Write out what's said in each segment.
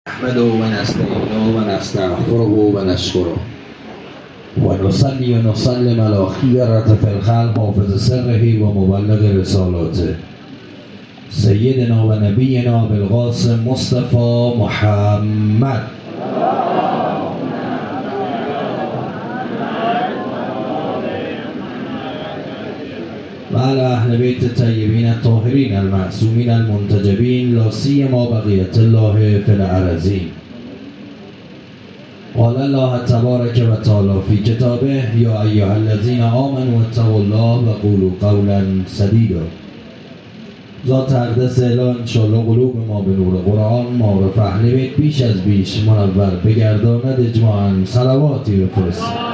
نحمده ونستعينه ونستغفره ونشكره ونصلي ونسلم على خيرة في الخلق حافظ سره ومبلغ رسالاته سيدنا ونبينا بالقاسم مصطفى محمد وعلى أهل بيت الطيبين الطاهرين المعصومين المنتجبين لا سيما بقية الله في الأراضين. قال الله تبارك وتعالى في كتابه يا أيها الذين آمنوا اتقوا الله وقولوا قولا سديدا. ذات اقدس اعلان انشاءالله قلوب ما به نور قرآن معرف اهل بیت بیش از بیش منور بگرداند اجماعاً صلواتی بفرستید.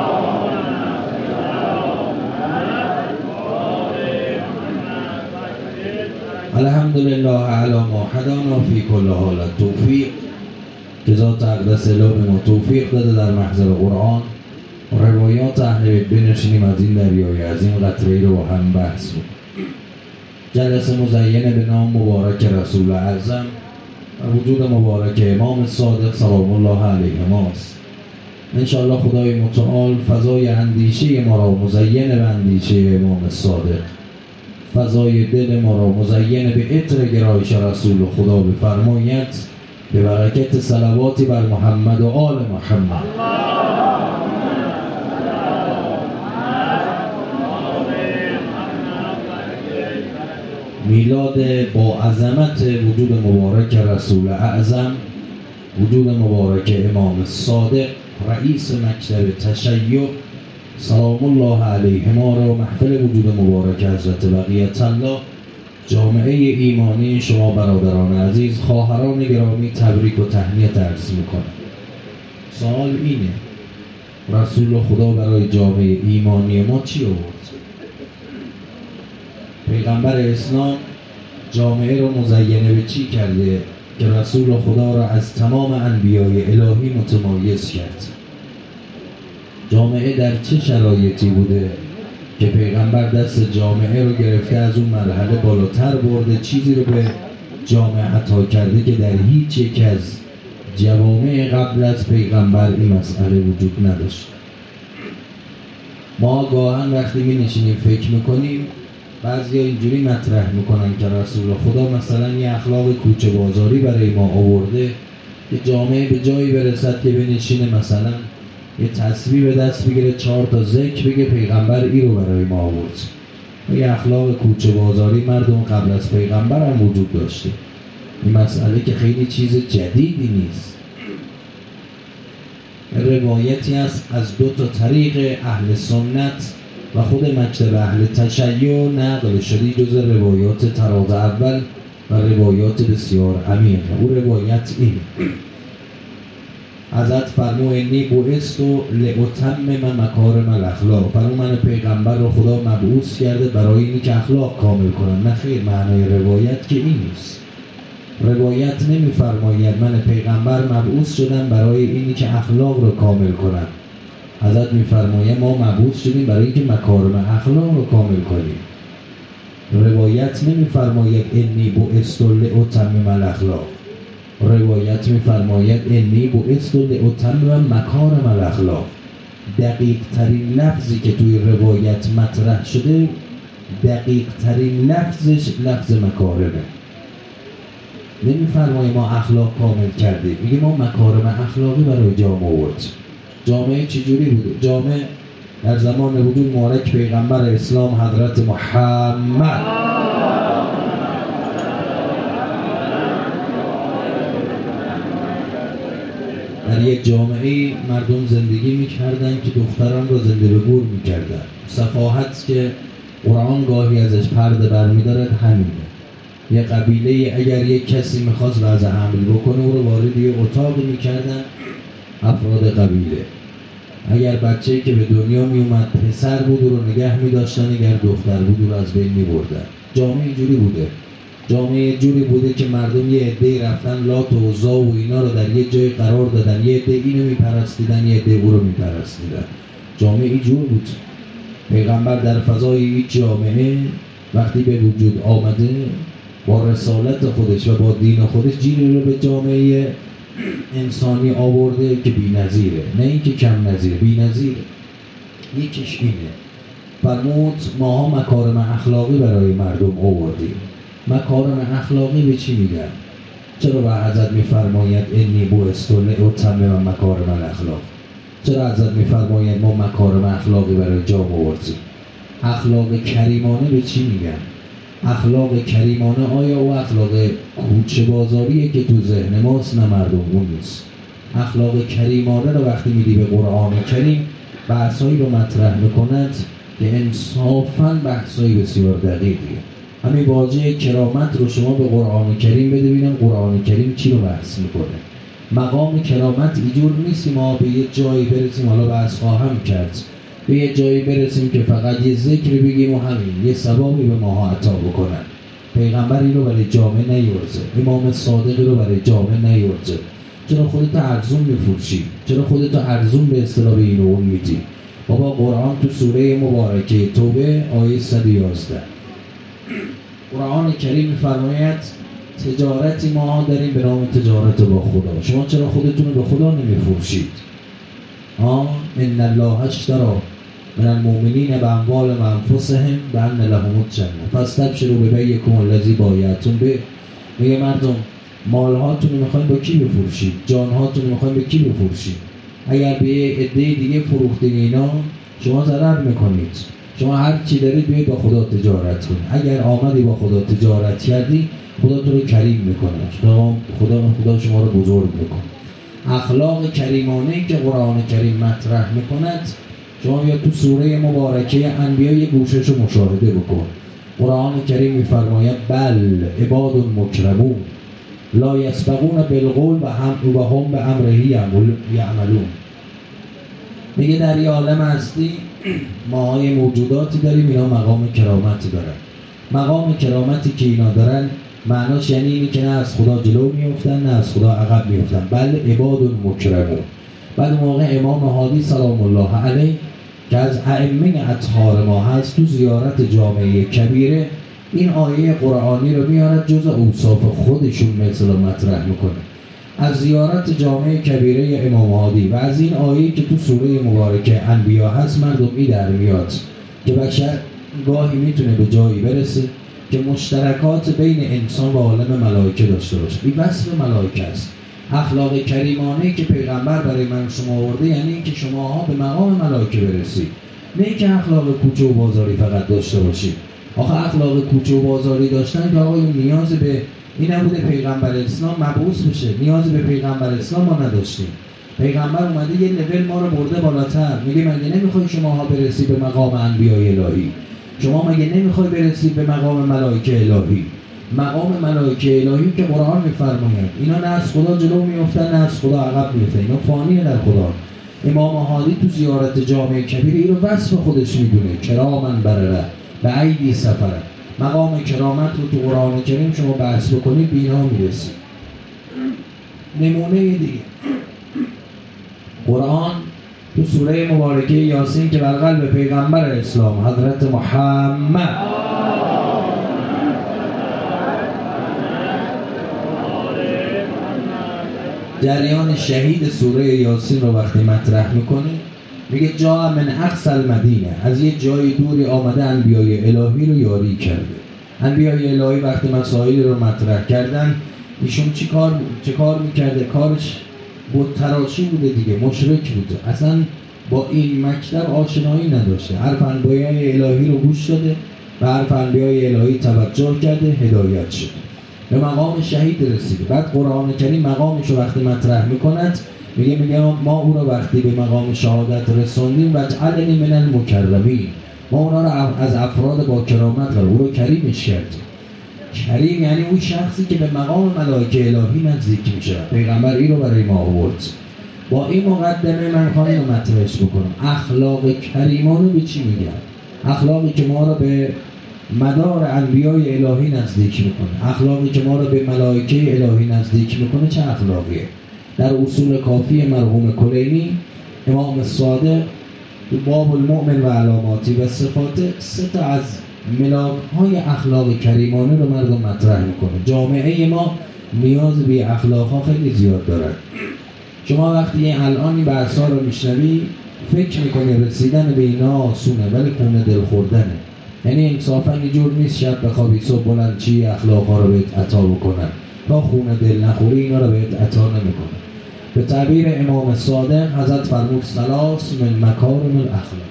الحمدلله علی ما هدانا فی کل حالت توفیق که ذات اقدس اله به ما توفیق داده در محضر قرآن و روایات اهل بیت بنشینیم از این دریای عظیم قطره‌ای رو با هم بحث بود. جلسه مزینه به نام مبارک رسول اعظم و وجود مبارک امام صادق سلام الله علیه ماست. انشاءالله خدای متعال فضای اندیشه ما را مزین به اندیشه امام صادق، فضای دل ما را مزین به عطر گرایش رسول خدا بفرماید به برکت صلواتی بر محمد و آل محمد. میلاد با عظمت وجود مبارک رسول اعظم، وجود مبارک امام صادق رئیس مکتب تشیع سلام الله علیه ما را محفل وجود مبارک حضرت بقیت الله جامعه ایمانی شما برادران عزیز خواهران گرامی تبریک و تهنیت عرض میکنم. سوال اینه رسول خدا برای جامعه ایمانی ما چی آورد؟ پیغمبر اسلام جامعه رو مزینه به چی کرده که رسول خدا را از تمام انبیای الهی متمایز کرد؟ جامعه در چه شرایطی بوده که پیغمبر دست جامعه رو گرفته از اون مرحله بالاتر برده، چیزی رو به جامعه عطا کرده که در هیچ یک از جوامع قبل از پیغمبر این مسئله وجود نداشت. ما گاهن وقتی می نشینیم فکر میکنیم بعضی اینجوری مطرح میکنن که رسول خدا مثلا یه اخلاق کوچه بازاری برای ما آورده که جامعه به جایی برسد که بنشینه مثلا یه تسبیح به دست بگیره 4 تا ذکر بگه پیغمبر این رو برای ما آورد. یه اخلاق کوچه بازاری مردم قبل از پیغمبر هم وجود داشته. این مسئله که خیلی چیز جدیدی نیست. روایتی هست از 2 تا طریق اهل سنت و خود مکتب اهل تشیع نقل شده جز روایات طراز اول و روایات بسیار عمیق. او روایت اینه: حضرت فرمود انی بعثت لاتمم مکارم الاخلاق. فرمود من پیغمبر رو خدا مبعوث کرده برای اینی که اخلاق کامل کنم. نه خیر، معنای روایت که این نیست. روایت نمیفرماید من پیغمبر مبعوث شدم برای اینی که اخلاق رو کامل کنم. حضرت میفرماید ما مبعوث شدیم برای اینکه مکارم اخلاق رو کامل کنیم. روایت نمیفرماید انی بعثت لاتمم الاخلاق. روایت میفرماید انی بعثت لاتمم مکارم الاخلاق. دقیق ترین لفظی که توی روایت مطرح شده، دقیق ترین لفظش لفظ مکارمه. نمیفرماید ما اخلاق کامل کردیم، میگه ما مکارم اخلاقی برای جامعه آورد. جامعه چجوری بوده؟ جامعه در زمان وجود مبارک پیغمبر اسلام حضرت محمد در یک جامعه مردم زندگی میکردن که دختران رو زنده به گور میکردن. صفاحت که قرآن گاهی ازش پرده برمیدارد همینه. یه قبیله اگر یک کسی میخواست وضع حمل بکنه او رو وارد یه اتاق میکردن افراد قبیله. اگر بچه‌ای که به دنیا میومد پسر بود او رو نگه میداشتن، اگر دختر بود او رو از بین میبردن. جامعه جوری بوده. جامعه جوری بوده که مردم یه عده‌ای رفتن لات و عزا و اینا رو در یه جای قرار دادن، یه عده اینو میپرستیدن، یه عده او رو میپرستیدن. جامعه اینجور بود. پیغمبر در فضای این جامعه وقتی به وجود آمده با رسالت خودش و با دین خودش جیلی رو به جامعه انسانی آورده که بی‌نظیره، نه اینکه کم نظیره، بی‌نظیره. یکیش اینه، فرمود ماها مکارم اخلاقی برای مردم آوردیم. مکارم اخلاقی به چی میگن؟ چرا با حضرت میفرماید انی بعثت لأتمم مکارم الاخلاق؟ چرا حضرت میفرماید ما مکارم اخلاقی برای جامعه آوردیم؟ اخلاق کریمانه به چی میگن؟ اخلاق کریمانه آیا او اخلاق کوچه بازاریه که تو ذهن ماست؟ نه مردم اون نیست. اخلاق کریمانه رو وقتی میدی به قرآن کریم بحثایی رو مطرح میکند که انصافاً بحثایی بسیار دقیقیه. همین واژه کرامت رو شما به قرآن کریم بده ببینم قرآن کریم چی رو بحث میکنه. مقام کرامت اینجور نیست ما به یه جایی برسیم، حالا بحث خواهم کرد، به یه جایی برسیم که فقط یه ذکر بگیم و همین یه ثوابی به ماها عطا بکنن. پیغمبری رو برای جامعه نیورزه، امام صادقی رو برای جامعه نیورزه. چرا خودت ارزون میفروشی؟ چرا خودت ارزون به اصطلاح به این و اون میدی؟ بابا قرآن تو سوره مبارکه توبه آیه 111 قرآن کریم میفرماید تجارتی ما داریم به نام تجارت با خدا. شما چرا خودتون رو به خدا نمیفروشید؟ ان الله اشتری من المؤمنین باموالهم وانفسهم بان لهم الجنه فاستبشروا ببیعکم الذی بایعتم به. میگه مردم مالهاتون رو میخواین با کی بفروشید؟ جانهاتون رو میخواین به کی بفروشید؟ اگر به یه عده دیگه فروختین اینا شما ضرر میکنید. شما هر چی دارید بیاید با خدا تجارت کنید. اگر آمدی با خدا تجارت کردی خدا تو رو کریم میکنه، خدا شما رو بزرگ میکنه. اخلاق کریمانه‌ای که قرآن کریم مطرح میکند شما بیا تو سوره مبارکه انبیا یه گوشش رو مشاهده بکن. قرآن کریم میفرماید بل عباد مکرمون لا یسبقون بالقول و هم به امره یعملون. میگه در یه عالم هستی ما های موجوداتی داریم اینا مقام کرامتی دارن. مقام کرامتی که اینا دارن معناش یعنی اینی که نه از خدا جلو میفتن نه از خدا عقب میفتن، بل عباد مکرمون. بعد موقع امام هادی سلام الله علیه که از ائمه اطهار ما هست تو زیارت جامعه کبیره این آیه قرآنی رو میارد جز اوصاف خودشون مثلا مطرح میکنه. از زیارت جامعه کبیره امام هادی و از این آیه که تو سوره مبارکه انبیا هست مردم این در میاد که بشر گاهی میتونه به جایی برسه که مشترکات بین انسان و عالم ملائکه داشته باشه. این وصف ملائکه است. اخلاق کریمانه که پیغمبر برای من شما آورده یعنی اینکه شماها به مقام ملائکه برسید، نه اینکه اخلاق کوچه و بازاری فقط داشته باشید. آخه اخلاق کوچه و بازاری داشتن که آقای نیاز به این نبوده پیغمبر اسلام مبعوث بشه، نیاز به پیغمبر اسلام ما نداشتیم. پیغمبر اومده یه لول ما رو برده بالاتر. میگه مگه نمیخوای شماها برسید به مقام انبیای الهی؟ شما مگه نمیخوای برسید به مقام ملائکه الهی؟ مقام ملائکه الهی که قرآن میفرماید اینا نه از خدا جلو میافتن نه از خدا عقب میافتن، اینا فانیه در خدا. امام هادی تو زیارت جامعه کبیر اینو وصف خودش میدونه، کرامن برره به ایدی سفره. مقام کرامت رو تو قرآن کریم شما بحث بکنید به اینا میرسید. نمونه دیگه قرآن تو سوره مبارکه یاسین که بر قلب پیغمبر اسلام حضرت محمد جریان شهید سوره یاسین رو وقتی مطرح میکنه میگه جا من اقصی المدینه، از یه جای دوری آمده انبیای الهی رو یاری کرده. انبیای الهی وقتی مسائل رو مطرح کردن ایشون چه کار میکرده؟ کارش بت تراشی بوده دیگه، مشرک بوده، اصلا با این مکتب آشنایی نداشته. حرف انبیای الهی رو گوش داده و حرف انبیای الهی توجه کرده، هدایت شده، به مقام شهید رسیده. بعد قرآن کریم مقامش رو وقتی مطرح میکند میگه ما او رو وقتی به مقام شهادت رسوندیم و جعلنی من المکرمین، ما اونا رو از افراد با کرامت قرار او رو کریمش کردیم. کریم یعنی اون شخصی که به مقام ملائکه الهی نزدیک میشه. پیغمبر این رو برای ما آورد. با این مقدمه من خواهم اینو مطرحش بکنم. اخلاق کریمانه به چی میگن؟ اخلاقی که ما رو به مدار انبیای الهی نزدیک میکنه، اخلاقی که ما رو به ملائکه الهی نزدیک میکنه. چه اخلاقیه؟ در اصول کافی مرحوم کلینی امام صادق تو باب المؤمن و علاماتی و صفات 3 از ملاک‌های اخلاق کریمانه رو مردم مطرح میکنه. جامعه ما نیاز به اخلاقها خیلی زیاد دارن. شما وقتی الان این بحثا رو میشنوی فکر میکنی رسیدن به اینا آسونه، ولی خونه دل خوردنه. یعنی انصافا اینجور نیست شب بخوابی صبح بلند چی اخلاقها رو بهت عطا بکنن، تا خونه دل نخوری اینا رو بهت عطا نمیکنن. به تعبیر امام صادق حضرت فرمود ثلاث من مکارم الاخلاق.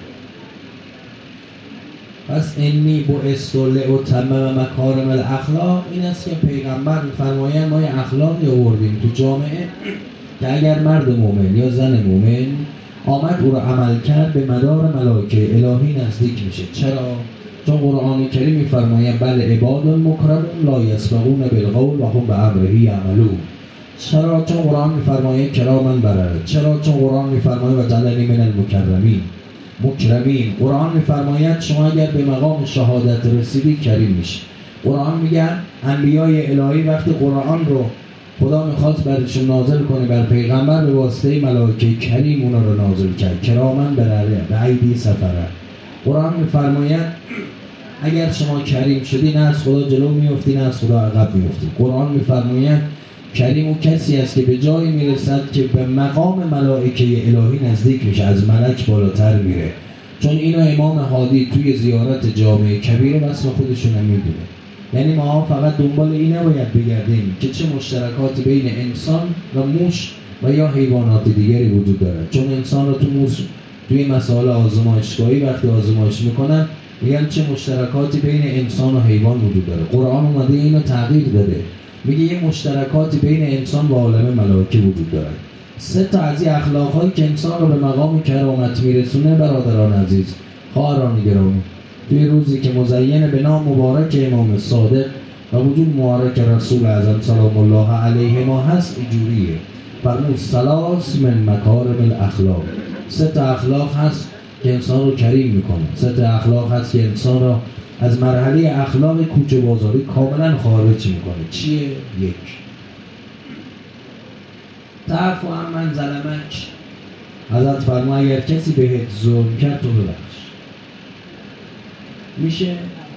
پس انی بعثت لأتمم مکارم الاخلاق این است که پیغمبر می‌فرمایند ما یه اخلاقی آوردیم تو جامعه که اگر مرد مومن یا زن مومن آمد او رو عمل کرد به مدار ملائکه الهی نزدیک میشه. چرا؟ چون قرآن کریم می‌فرماید بل عباد مکرمون لا یسبقون بالقول و هم بامره یعملون. چرا؟ چون قرآن می‌فرماید کراما برره. چرا؟ چون قرآن می‌فرماید و جعلنی من المکرمین. قرآن می‌فرماید شما اگر به مقام شهادت رسیدی کریم میشی. قرآن میگه انبیای الهی وقتی قرآن رو خدا میخواست برشون نازل کنه بر پیغمبر به واسطه ملائکه کریم اونا رو نازل کرد. کرامن برره به ایدی سفره. قرآن می‌فرماید اگر شما کریم شدی نه از خدا جلو میفتی نه از خدا عقب میفتی. قرآن می‌فرماید کریم اون کسی است که به جایی میرسد که به مقام ملائکه الهی نزدیک میشه، از ملک بالاتر میره. چون اینو امام هادی توی زیارت جامع کبیر وصف خودشون هم میدونه. یعنی ما فقط دنبال این نباید بگردیم که چه مشترکاتی بین انسان و موش و یا حیوانات دیگری وجود داره. چون انسان رو توی مسائل آزمایشگاهی وقتی آزمایش میکنن میگن چه مشترکاتی بین انسان و حیوان وجود داره. قرآن اومده اینو تغییر داده، میگه یه مشترکاتی بین انسان و عالم ملائکه وجود داره. 3 از این اخلاق‌هایی که انسان رو به مقام کرامت میرسونه برادران عزیز، خواهران گرامی، توی روزی که مزین به نام مبارک امام صادق و وجود مبارک رسول اعظم سلام الله علیه ما هست اینجوریه. فرمود ثلاث من مکارم الاخلاق. 3 اخلاق هست که انسان رو کریم میکنه. 3 اخلاق هست که انسان رو از مرحله اخلاق کوچه بازاری کاملا خارج میکنه. چیه؟ 1 تعفو عمن ظلمک. حضرت فرما اگر کسی بهت ظلم کرد تو ببخش. میشه؟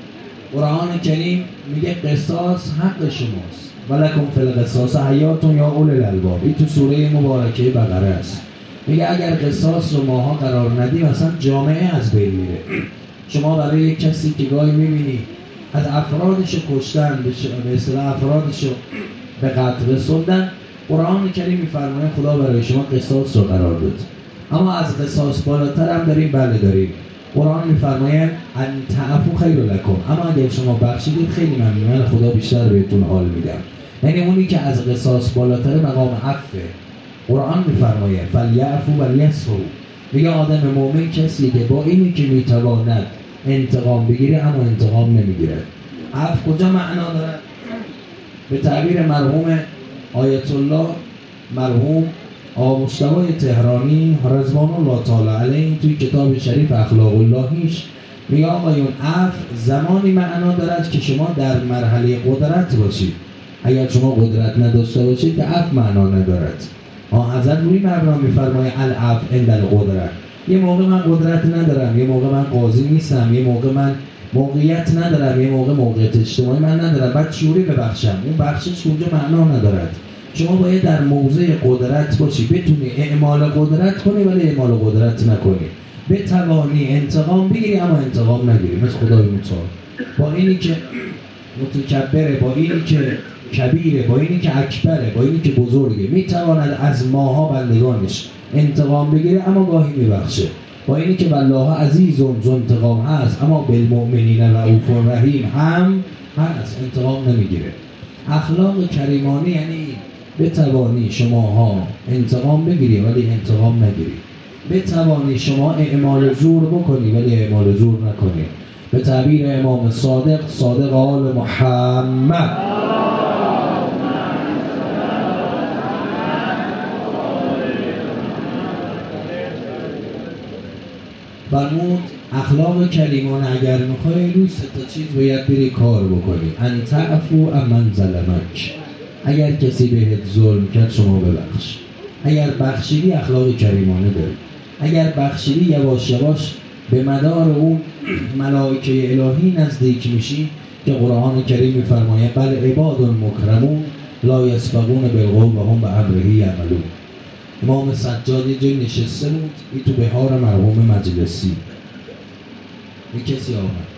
قرآن کریم میگه قصاص حق شماست ولکم فی القصاص حیاتون یا اول الالباب. این تو سوره مبارکه بقره است. میگه اگر قصاص رو ماها قرار ندیم اصلا جامعه از بین میره. شما برای یک کسی که گاهی میبینی از افرادش کشتن به اصطلاح افرادش به قتل رسوندن، قرآن کریم میفرماید خدا برای شما قصاص رو قرار داد. اما از قصاص بالاتر هم داریم. بله داریم. قرآن میفرماید ان تعفو خیر لکم. اما اگر شما بخشیدید خیلی ممنون، خدا بیشتر بهتون حال میدم. یعنی اونی که از قصاص بالاتر مقام عفوه. قرآن میفرماید فلیعفو ولیصفحوا. میگه آدم مومن کسی که با اینی که میتواند انتقام بگیره اما انتقام نمیگیره. عفو کجا معنا داره؟ به تعبیر مرحوم آیت الله مرحوم آقا مصطفی تهرانی رضوان الله تعالی علیه توی کتاب شریف اخلاق اللهیش میگه آقایون عفو زمانی معنا دارد که شما در مرحله قدرت باشید. اگر شما قدرت نداشته باشید که عفو معنا ندارد. حضرت روی مبنا میفرماید العفو عند القدرت. یه موقع من قدرت ندارم، یه موقع من قاضی نیستم، یه موقع من موقعیت ندارم، یه موقع موقعیت اجتماعی من ندارم، بعد شوری ببخشم. اون بخشش اونجا معنا ندارد. شما باید در موضع قدرت باشی، بتونی اعمال قدرت کنی ولی اعمال قدرت نکنی، بتوانی انتقام بگیری اما انتقام نگیری. مثل خدای متعال با اینی که متکبره، با اینی که کبیره، با اینی که اکبره، با اینی که بزرگه، میتواند از ماها بندگانش انتقام بگیره اما گاهی میبخشه. با اینی که والله عزیزون ذو انتقام هست اما بالمؤمنین رؤوف رحیم هم هست، انتقام نمیگیره. اخلاق کریمانه یعنی بتوانی شماها انتقام بگیری ولی انتقام نگیری، بتوانی شما اعمال زور بکنی ولی اعمال زور نکنی. به تعبیر امام صادق آل محمد فرمود اخلاق کریمانه اگر میخوای روی 3 چیز باید بری کار بکنی. ان تعفو عمن ظلمک. اگر کسی بهت ظلم کرد شما ببخش. اگر بخشیدی اخلاق کریمانه داری. اگر بخشیدی یواش یواش به مدار اون ملائکه الهی نزدیک میشی که قرآن کریم میفرماید بل عباد مکرمون لا یسبقون بالقول و هم بامره یعملون. امام سجاد یه جای نشسته بود، این تو بهار مرحوم مجلسی. یه کسی آمد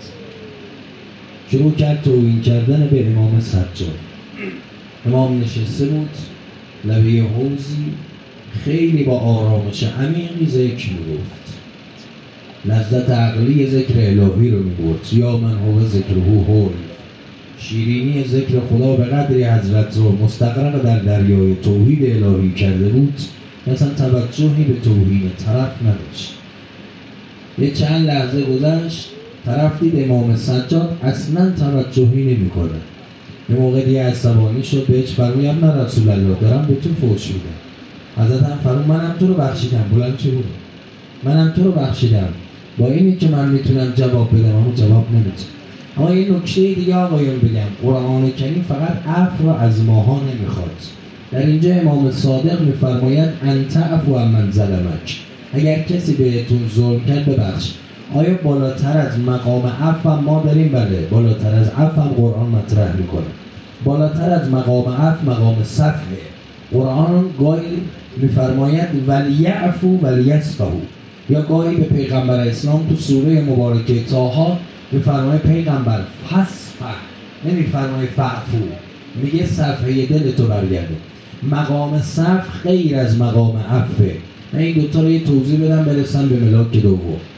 شروع کرد توهین کردن به امام سجاد. امام نشسته بود لبه حوضی، خیلی با آرامش عمیقی ذکر میگفت، لذت عقلی ذکر الهی رو میگفت. یا من هو ذکره هول، شیرینی ذکر خدا به قدری حضرت رو مستغرق در دریای توحید الهی کرده بود اصلا توجهی به توهین طرف نداشت. یه چند لحظه گذشت، طرف دید امام سجاد اصلا توجهی نمی‌کنه. یه موقع دیگه عصبانی شد، بهش فرمود نه رسول الله دارم به تو فحش میدم. حضرت هم فرمود منم تو رو بخشیدم. بلند چه بود؟ منم تو رو بخشیدم، با اینی که من میتونم جواب بدم اما جواب نمیدم. اما یه نکته دیگه آقایون بگم، قرآن کریم فقط عفو از ماها نمیخواد. در اینجا امام صادق میفرماید انت عفو عمن ظلمک، اگر کسی بهتون ظلم کرد ببخش. آیا بالاتر از مقام عفو ما داریم؟ بله، بالاتر از عفو قرآن مطرح میکنه. بالاتر از مقام عفو مقام صفحه. قرآن گاهی میفرماید ولیعفو ولیصفحوا، یا گاهی به پیغمبر اسلام تو سوره مبارکه طه میفرماید پیغمبر فصفح، نمیفرماید فعفو، میگه صفحه دلتو برگرده. مقام صفح غیر از مقام عفوه. من این دوتا رو یه توضیح بدم برسم به ملاک دوم.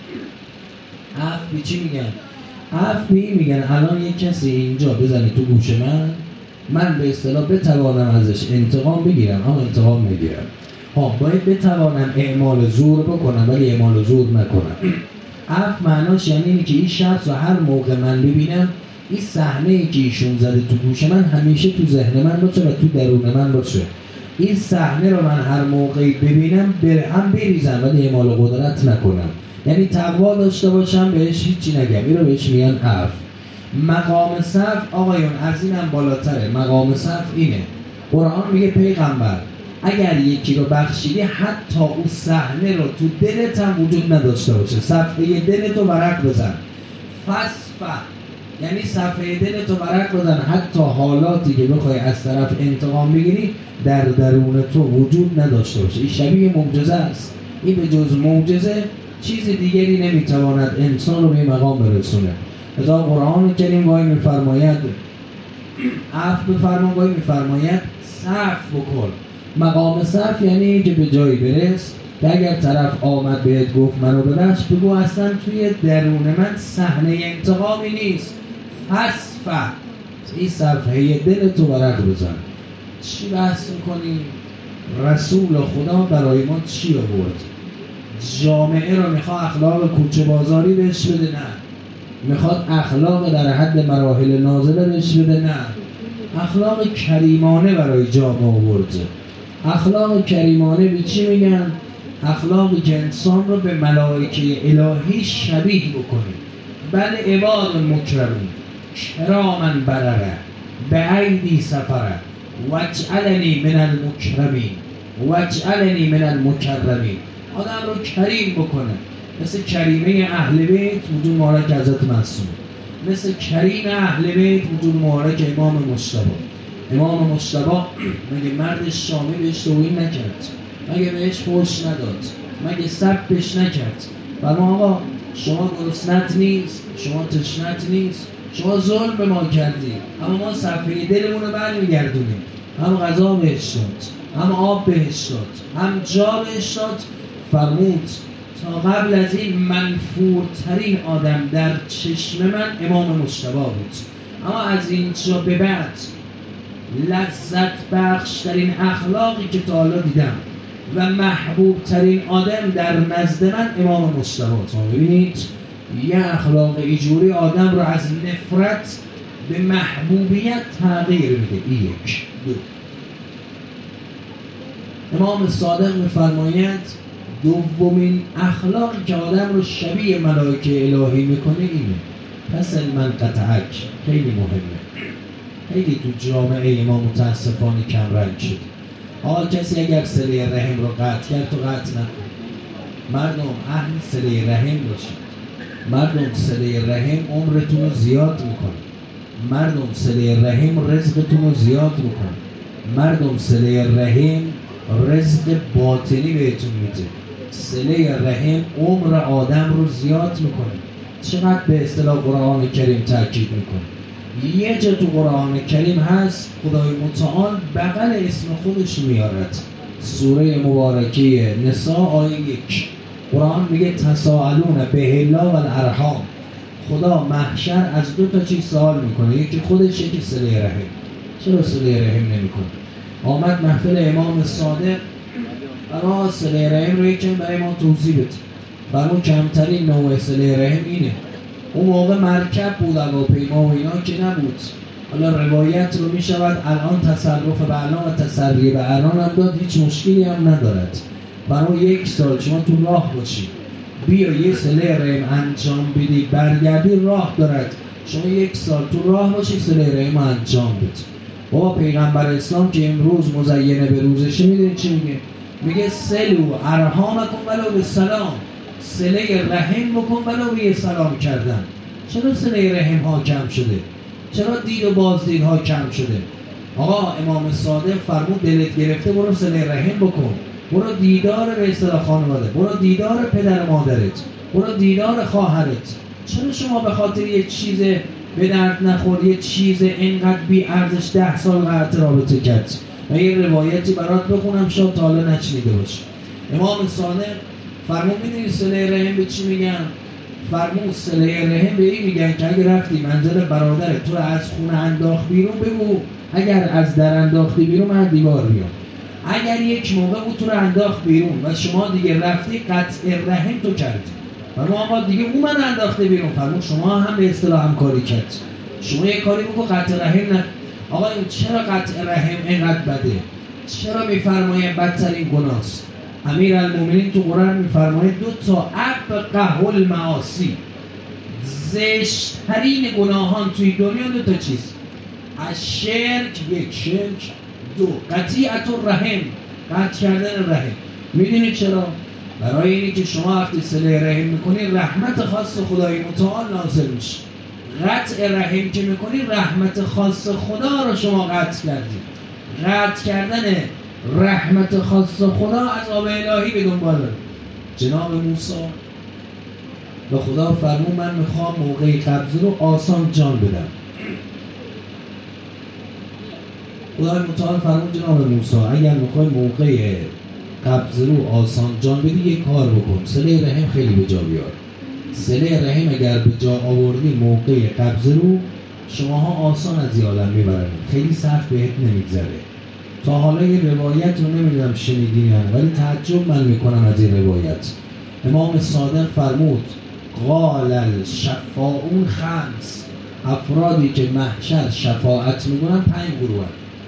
عفو چی میگن؟ عفو میگن الان یک کسی اینجا بزنه تو گوش من به اصطلاح بتوانم ازش انتقام بگیرم، اما انتقام میگیرم. باید بتوانم اعمال زور بکنم ولی اعمال زور نکنم. عفو معناش یعنی اینه که این شخص رو هر موقع من ببینم، این صحنه‌ای که ایشون زده تو گوش من همیشه تو ذهن من باشه و تو درون من باشه. این صحنه رو من هر موقعی ببینم هم بریزم ولی اعمال قدرت نکنم، یعنی تقوا داشته باشم، بهش هیچی نگم. این رو بهش میگن عفو. مقام صفح آقایون از اینم بالاتره. مقام صفح اینه، قرآن میگه پیغمبر اگر یکی رو بخشیدی حتی اون صحنه رو تو دلت هم وجود نداشته باشه، صفحه دلتو ورق بزن. فصفح یعنی صفحه دلتو ورق بزن، حتی حالاتی که بخوای از طرف انتقام بگیری در درون تو وجود نداشته باشه. این شبیه معجزه است. این به جز معجزه چیز دیگری نمیتواند انسان رو به مقام برسونه. لذا قرآن کریم گاهی میفرماید عفو بفرما، گاهی میفرماید صفو بکن. مقام صفو یعنی که به جایی برس که اگر طرف آمد بهت گفت منو ببخش، بگو اصلا توی درون من صحنه انتقامی نیست. فصفح، این صفحه دلتو ورق بزن. چی بحث میکنی؟ رسول خدا برای ما چی آورد؟ جامعه رو میخواد اخلاق کوچه بازاری بهش بده؟ نه. میخواد اخلاق در حد مراحل نازله بهش بده؟ نه. اخلاق کریمانه برای جامعه آورده. اخلاق کریمانه به چی میگن؟ اخلاقی که انسان رو به ملائکه الهی شبیه بکنه. بل عباد مکرمون کراما برره بعیدی سفره واجعلنی من المکرمین واجعلنی من المکرمین. آدم رو کریم بکنه، مثل کریمه اهل بیت وجود مبارک حضرت معصوم، مثل کریم اهل بیت وجود مبارک امام مجتبی. امام مجتبی مگه مرد شامی بهش توهین نکرد؟ مگه بهش فحش نداد؟ مگه سبش نکرد؟ و ما آقا شما گرسنت نیست، شما تشنت نیست، شما ظلم به ما کردی، اما ما صفحه دلمون رو برمیگردونیم. هم غذا بهش داد، هم آب بهش داد، هم جا بهش داد. فرمود تا قبل از این منفورترین آدم در چشم من امام مجتبی بود، اما از اینجا به بعد لذت بخشترین اخلاقی که تا حالا دیدم و محبوب ترین آدم در نزد من امام مجتبی. تا ببینید یه اخلاق اینجوری آدم رو از نفرت به محبوبیت تغییر میده. یک. دو، امام صادق میفرماید دومین اخلاقی که آدم رو شبیه ملائکه الهی میکنه اینه. پس المنقطعک خیلی مهمه، خیلی تو جامعه ما متاسفانه کم رنگ شد. کسی اگر صله رحم رو قطع کرد تو قطع نکن. مردم اهل صله رحم باشید. مردم صله رحم عمرتون رو زیاد میکنه. مردم صله رحم رزقتون رو زیاد میکنه. مردم صله رحم رزق باطنی بهتون میده. صله رحم عمر آدم رو زیاد میکنه. چقدر به اصطلاح قرآن کریم تاکید میکنه. یه جا تو قرآن کریم هست خدای متعال بغل اسم خودش میارد. سوره مبارکه نساء آیه 1 قرآن میگه تساءلون به الله و الارحام. خدا محشر از دو تا چیز سوال میکنه، یکی خودش یکی صله رحم. چرا صله رحم نمیکنه؟ آمد محفل امام صادق برای صله رحم رو یکم برای ما توضیح بده. برای کمترین نوع صله رحم اینه. اون موقع مرکب بود، هواپیما و اینا که نبود. حالا روایت رو میشود الان تصرف به الان و تسری به الان هم داد، هیچ مشکلی هم ندارد. برای 1 سال شما تو راه باشید، بیا یه صله رحم انجام بدی، برگردی راه دارد. شما 1 سال تو راه باشی صله رحم انجام بدی. بابا پیغمبر اسلام که امروز مزینه به روزشه میدونی چی میگه؟ میگه سلو ارحامکم ولو بالسلام. صله رحم بکن ولو به سلام کردن. چرا صله رحم ها کم شده؟ چرا دید و بازدید ها کم شده؟ آقا امام صادق فرمود دلت گرفته برو صله رحم بکن، برو دیدار به اصطلاح خانواده، برو دیدار پدر مادرت، برو دیدار خواهرت. چرا شما به خاطر یه چیز به درد نخور، یه چیز اینقدر بی ارزش 10 سال قطع رابطه کرد؟ من یه روایتی برات بخونم شاید تا حالا نشنیده باشی. امام صادق فرمود میدونی صله رحم به چی میگن؟ فرمود صله رحم به این میگن که اگه رفتی منزل برادرت تو رو از خونه انداخت بیرون، بگو اگر از در انداختی بیرون من دیوار بیام. اگر یک موقع بود تو رو انداخت بیرون و شما دیگه رفتی قطع رحم تو کردی و ما آقا دیگه اون من انداخته بیرون، فرمود شما هم به اصطلاح همکاری کرد. شما یه کاری بکن قطع رحم نه. آقا این چرا قطع رحم اینقدر بده؟ چرا میفرمایه بدترین گناهست؟ امیرالمومنین تو قرآن میفرمایه 2 تا ابقح المعاصی، زشت‌ترین گناهان توی دنیا 2 تا چیز. از شرک، 1 شرک، 2 قطیعت الرحم، قطع کردن رحم. میدونی چرا؟ برای اینی که شما وقتی صله رحم میکنی رحمت خاص خدای متعال نازل میشه. قطع رحم که میکنی رحمت خاص خدا رو شما قطع کردی. قطع کردن رحمت خاص خدا عذاب الهی به دنبال داره. جناب موسی به خدا فرمود من میخوام موقع قبض رو آسان جان بدم. خدای متعال فرمود جناب موسی اگر میخوای موقع قبض رو آسان جان بدی یک کار بکن، صله رحم خیلی به جا بیار. صله رحم اگر به جا آوردی موقع قبض رو شماها آسان از این عالم میبرن، خیلی سخت بهت نمیگذره. تا حالا یه روایت رو نمیدونم شنیدین ولی تعجب من میکنم از این روایت. امام صادق فرمود قال الشفاعون 5. افرادی که محشر شفاعت میکنن 5 گروه.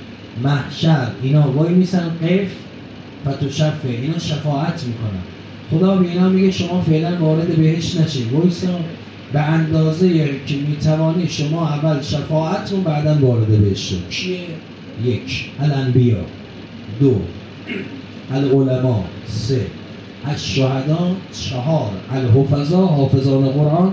محشر اینا وای میسن قف فتوشفه، اینا شفاعت میکنن. خدا به اینا میگه شما فعلا وارد بهشت نشید، وایسا به اندازه که میتوانی شما اول شفاعت رو بعداً وارد بهشت شد. کیه؟ 1 الانبیا، 2 العلماء، 3 الشهدا، 4 الحفظا حافظان قرآن،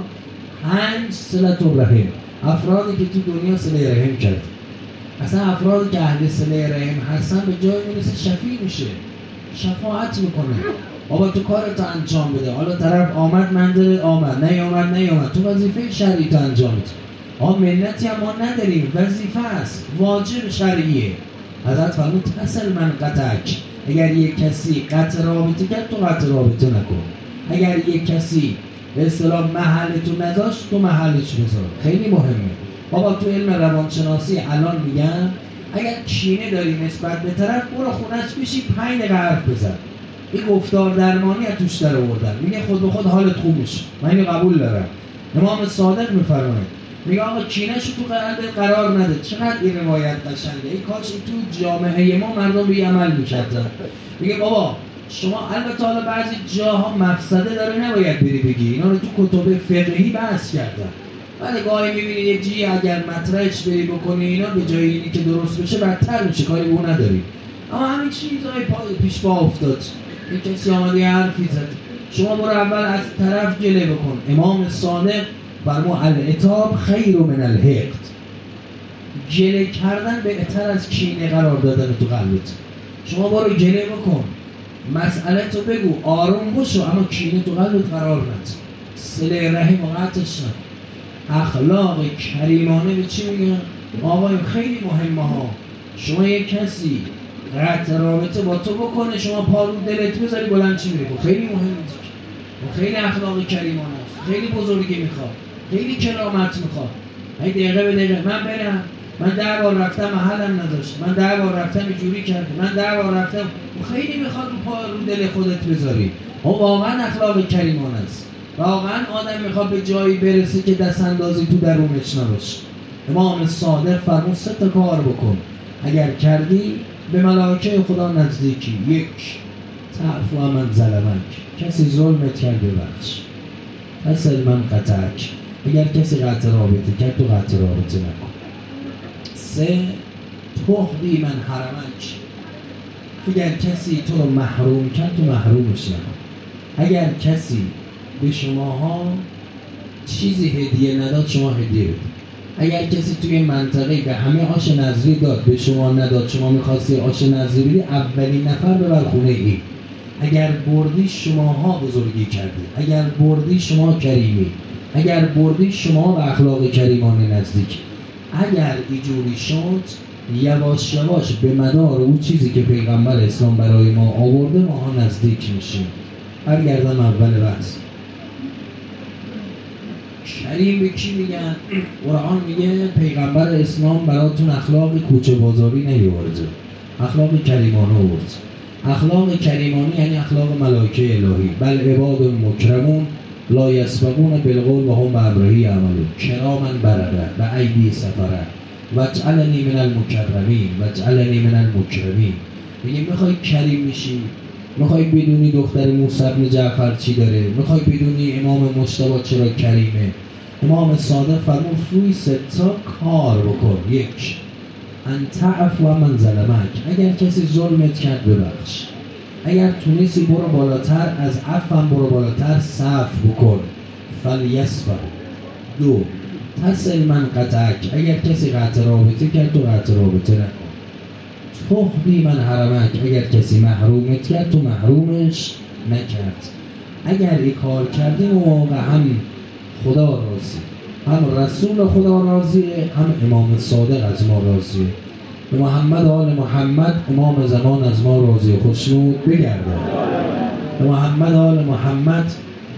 5 صلة الرحم، افرادی که تو دنیا صله رحم کرد. اصلا افرادی که اهل صله رحم هستن به جای میرسه شفیع میشه، شفاعت میکنه. بابا تو کارت انجام بده، حالا طرف آمد منزل آمد، نیامد تو وظیفه شرعی تو انجام بده. منتی هم ما نداریم، وظیفه است، واجب شرعیه. حضرت فرمود اصل من قطعک، اگر یک کسی قطع رابطه کرد تو قطع رابطه نکن. اگر یک کسی به اصطلاح محل تو نداشت تو محلش بذار. خیلی مهمه. بابا تو علم روانشناسی الان میگن اگر کینه داری نسبت به طرف برو خونش بشی 5 دقیقه حرف بزن. این گفتار درمانی از توش در آوردن. میگه خود به خود حالت خوب میشه. من اینو قبول دارم. امام صادق میفرماید میگه آقا کینه‌شو تو قلبت قرار نده. چقدر این روایت قشنگه. این کاش تو جامعه ما مردم به عمل میکردن. میگه بابا شما البته حالا بعضی جاها مفسده داره نباید بری بگی، اینا رو تو کتب فقهی بحث کردن. ولی گاهی میبینی یه جی اگر مطرحش بری بکنی اینا به جای اینی که درست بشه بدتر میشه، کاری به اون نداری. اما همین چیزای پیش پا افتاد. این کسی آمده یه حرفی زد، شما برو اول از طرف جله بکن. امام صادق فرمود العتاب خیر من الحقد. گله کردن بهتر از کینه قرار دادن تو قلبت. شما برو گله بکن، مسئله تو بگو، آروم بشو، اما کینه تو قلبت قرار ند. صله رحم و قطعش ند. اخلاق کریمانه به چی میگن؟ آقای خیلی مهمه ها. شما یک کسی قطع رابطه با تو بکنه، شما پا رو دلت بذاری بلند چی میره؟ خیلی مهمه، خیلی اخلاق کریمانه است، خیلی بزرگی میخواد، خیلی کرامت میخواد. هی دقیقه به دقیقه من برم، من 10 بار رفتم محلم نداشت، من 10 بار رفتم اینجوری کرد، من 10 بار رفتم. خیلی میخواد رو پا رو دل خودت بذاری. واقعا اخلاق کریمانه است. واقعا آدم میخواد به جایی برسه که دست اندازی تو درونش نباشه. امام صادق فرمود 3 تا کار بکن، اگر کردی به ملائکه خدا نزدیکی. 1 تعفو من ظلمک، کسی ظلمت کرد ببخش. اصل من قطعک، اگر کسی قطع رابطه کرد تو قطع رابطه نکن. 3 تهدی من حرمک، اگر کسی تو رو محروم کرد تو محرومش نکن. اگر کسی به شماها چیزی هدیه نداد شما هدیه بدید. اگر کسی توی منطقه به همه آش نظری داد به شما نداد، شما می‌خواستی آش نظری بدی، اولین نفر ببر خونه ای. اگر بردی شماها بزرگی کردی، اگر بردی شما کریمی، اگر بردی شما به اخلاق کریمانه نزدیک. اگر اینجوری شد یواش یواش به مدار اون چیزی که پیغمبر اسلام برای ما آورده ماها نزدیک میشیم. برگردم اول بحث. کریم به کی میگن؟ قرآن میگه پیغمبر اسلام براتون اخلاق کوچه بازاری نیاورده، اخلاق کریمانه آورد. اخلاق کریمانه یعنی اخلاق ملائکه الهی. بل عباد مکرمون لا یسبقون بالقول و هم بامره یعملون کراما برره و ایدی سفره واجعلنی من المکرمین واجعلنی من المکرمین. میگه میخوای کریم میشی، میخوای بدونی دختر موسی بن جعفر چی داره، میخوای بدونی امام مجتبی چرا کریمه، امام صادق فرمود روی 3 تا کار بکن. 1 ان تعفو من ظلمک، اگر کسی ظلمت کرد ببخش. اگر تونستی برو بالاتر، از عفوم برو بالاتر، صفو بکن. فلیصفح. 2 تصل من قطعک، اگر کسی قطع رابطه کرد تو قطع رابطه نکن. تهدی من حرمک، اگر کسی محرومت کرد تو محرومش نکرد. اگر این کار کردیم موقع هم خدا راضی، هم رسول خدا راضیه، هم امام صادق از ما راضیه. به محمد آل محمد امام زمان از ما راضی خوشنود بگرده. به محمد آل محمد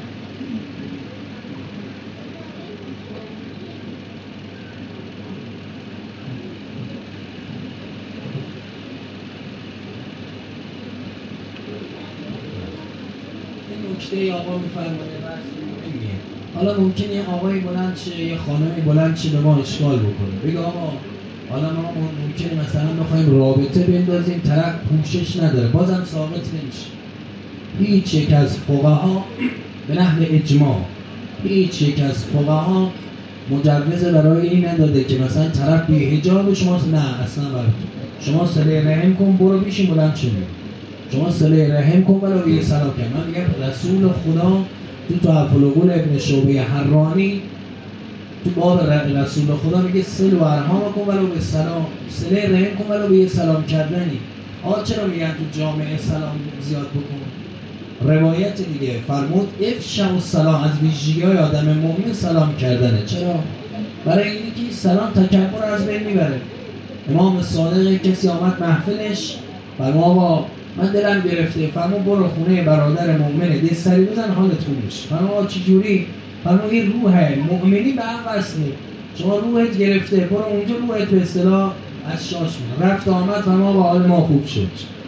نکته آقا میفرمایه بحث مهمیه. حالا ممکنه یه آقای بلند شه، یه خانمی بلند شه به ما اشکال بکنه، بگه آقا حالا ما ممکنه مثلا بخوایم رابطه بندازیم طرف پوشش نداره، بازم ثابت نمیشه. هیچ یک از فقها به نحو اجماع، هیچ یک از فقها مجوز برای این نداده که مثلا طرف بی حجاب شما نه اصلا برای شما صله رحم کن برو بیشین بلند شو، شما صله رحم کن ولو یه سلام کن. من میگم رسول خدا تو افلوقول ابن شعبه حرانی تو باب رسول خدا میگه صل و ارحام کن ولو به سلام، صله رحم کن ولو به یه سلام کردنی. آقا چرا میگن تو جامعه سلام زیاد بکن؟ روایت دیگه فرمود افشا السلام، از ویژگی‌های آدم مؤمن سلام کردنه. چرا؟ برای اینی که سلام تکبر از بین میبره. امام صادق کسی آمد محفلش فرمود با من دلم گرفته، فرمود برو خونه برادر مؤمنه دست سری بزن حالت خوب بشه. فرمود چه جوری؟ فرمود این روحه مؤمنی به هم وصله، شما روحت گرفته برو اونجا روحت به اصطلاح از شاش میاد. رفت آمد فرمود با حال ما خوب شد.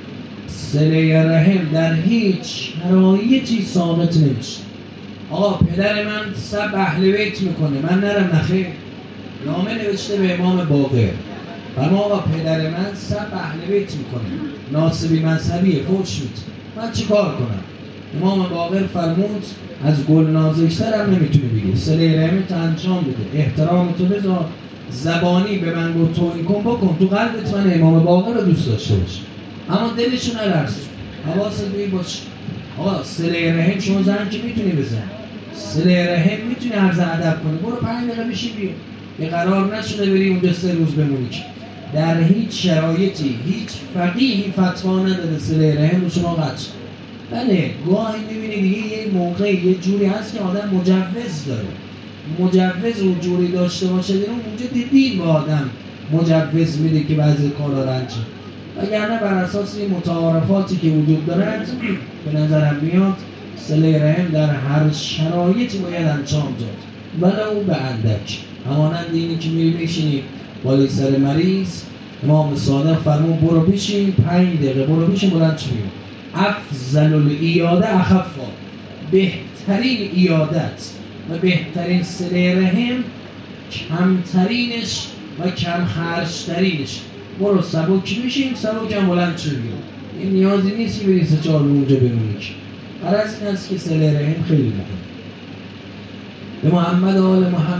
صله رحم در هیچ شرایطی ثابت نمیشه. آقا پدر من سب اهل بیت میکنه من نرم نخیر، نامه نوشته به امام باقر فرمود آقا پدر من سب اهل بیت میکنه ناصبی مذهبیه فوش میده من چی کار کنم؟ امام باقر فرمود از گل نازشتر هم نمیتونی بگی، صله رحمت انجام بده، احترامتو بذار، زبانی به من گفت توهین کن بکن، تو قلبت من امام باقر رو دوست داشته باش اما دلشو نلرز، حواست به باش. آقا صله رحم شما زن که میتونی بزن، صله رحم میتونی عرض ادب کنی، برو 5 دقیقه بشی بیا. یه قرار نشده بری اونجا 3 روز بمونی. در هیچ شرایطی هیچ فقیهی فتوا نداده صله رحم رو شما قطع. بله گاهی میبینی دیگه یه موقعی یه جوری هست که آدم مجوز داره، مجوز و جوری داشته باشه دیگه اونجا دین به آدم مجوز میده که بعضی کارا رو انجام، وگرنه بر اساس این متعارفاتی که وجود داره به نظرم میاد صله رحم در هر شرایطی باید انجام داد، ولو به اندک. همانند اینی که میری میشینی بالای سر مریض، امام صادق فرمود برو بشین 5 دقیقه، برو بشین بلند شو. افضل العیاده اخفا، بهترین عیادت و بهترین صله رحم کمترینش و کم خرجترینش. برو سبک بشین، سبک هم بلند شو. این نیازی نیست که بری 3-4 اونجا بمونی. غرض این است که صله رحم خیلی مهم. به محمد و آل محمد.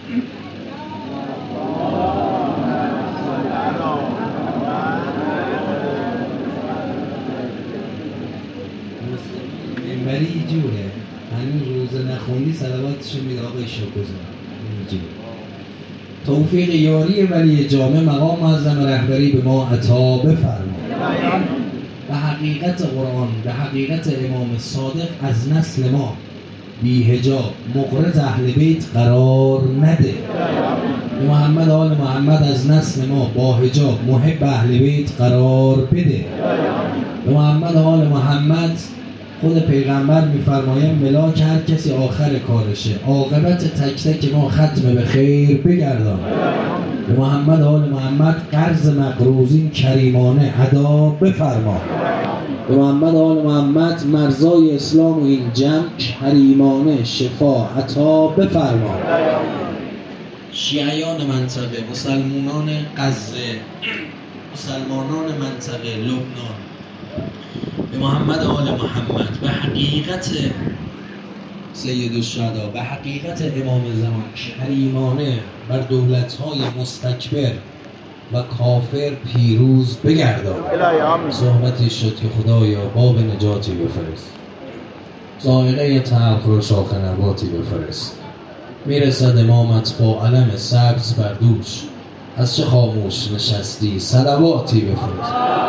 منبری جوره، هنوز روزه نخوندی صلواتشو میده آقای شاکوزان. توفیق یاری ولی جامع مقام معظم رهبری به ما عطا بفرما. به حقیقت قرآن، به حقیقت امام صادق از نسل ما بی حجاب مقرض اهل بیت قرار نده. به محمد آل محمد از نسل ما با حجاب محب اهل بیت قرار بده. به محمد آل محمد خود پیغمبر میفرمایند ملاک هر کسی آخر کارشه، عاقبت تک تک ما ختم به خیر بگردان. به محمد آل محمد قرض مقروضین کریمانه ادا بفرما. به محمد آل محمد مرزای اسلام و این جمع کریمانه شفا عطا بفرما. شیعیان منطقه، مسلمانان غزه، مسلمانان منطقه لبنان، به محمد آل محمد به حقیقت سید الشهدا، به حقیقت امام زمان کریمانه بر دولت‌های مستکبر و کافر پیروز بگردان. زحمتی شد که خدایا باب نجاتی بفرست، ذائقه تلخ رو شاخ نباتی بفرست. میرسد امامت با علم سبز بر دوش، از چه خاموش نشستی صلواتی بفرست.